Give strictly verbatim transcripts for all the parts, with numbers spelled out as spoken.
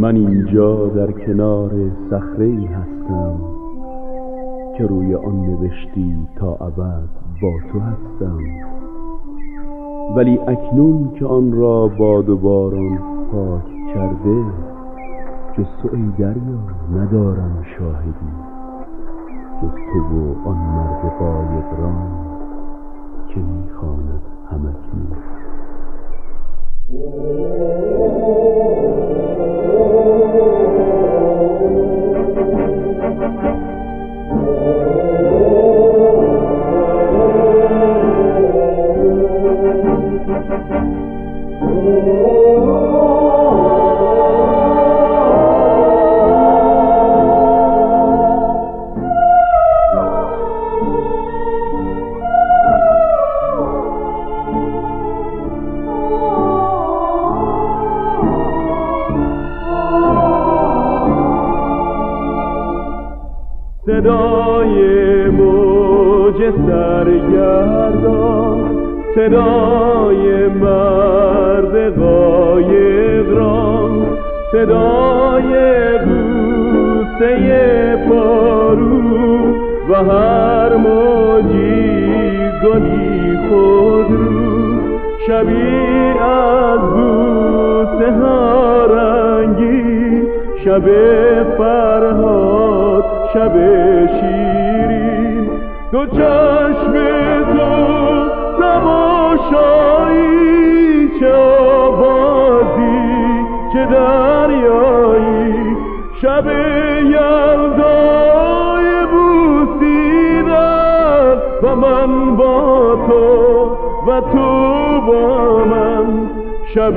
من اینجا در کنار صخره‌ای هستم که روی آن نوشتی تا ابد با تو هستم. ولی اکنون که آن را باد و باران پاک کرده، جز تو ای دریا ندارم شاهدی، جز تو و آن مرد غایب را که میخواند همکنون. صدای موج سرگردان، صدای مرد غایب را، صدای بوسه پارو و هر موجی گلی خودرو، شبیه از بوسه ها رنگی، شب فرهاد شب شیرین، دو چشم تو تماشایی، چه آوازی چه دریایی، شب یلدای بوسیدن و من با تو و تو با من، شب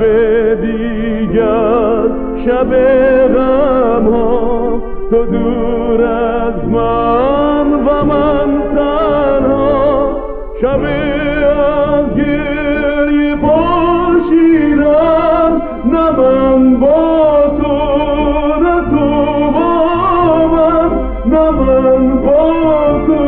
دیگر شب غم ها، تو دور از من و من تنها، شب از گریه پاشیدن، نه من با تو نه تو با من، نه من با تو.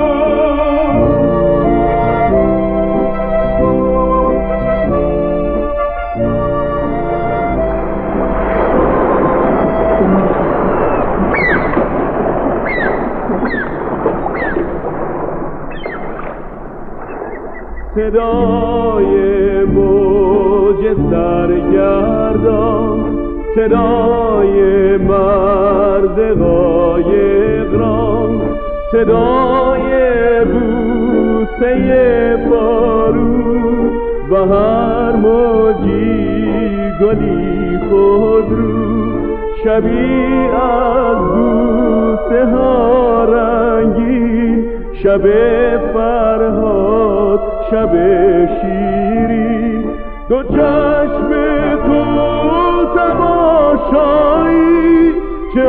صدای موج سرگردان، صدای مرد غایب را، صدای بوسه پارو و هر موجی گلی خودرو، شبیه از بوسه ها رنگی، شب فرهاد شب شیری، دو چشم تو تماشایی، چه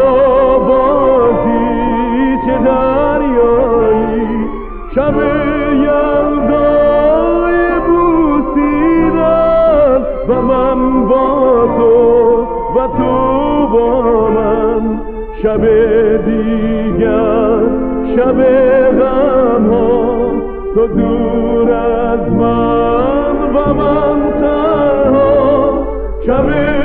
آوازی چه دریایی، شب یلدای بوسیدن و من با تو و تو با من، شب دیگر شب غم ها، تو دور از من و من تنها، شب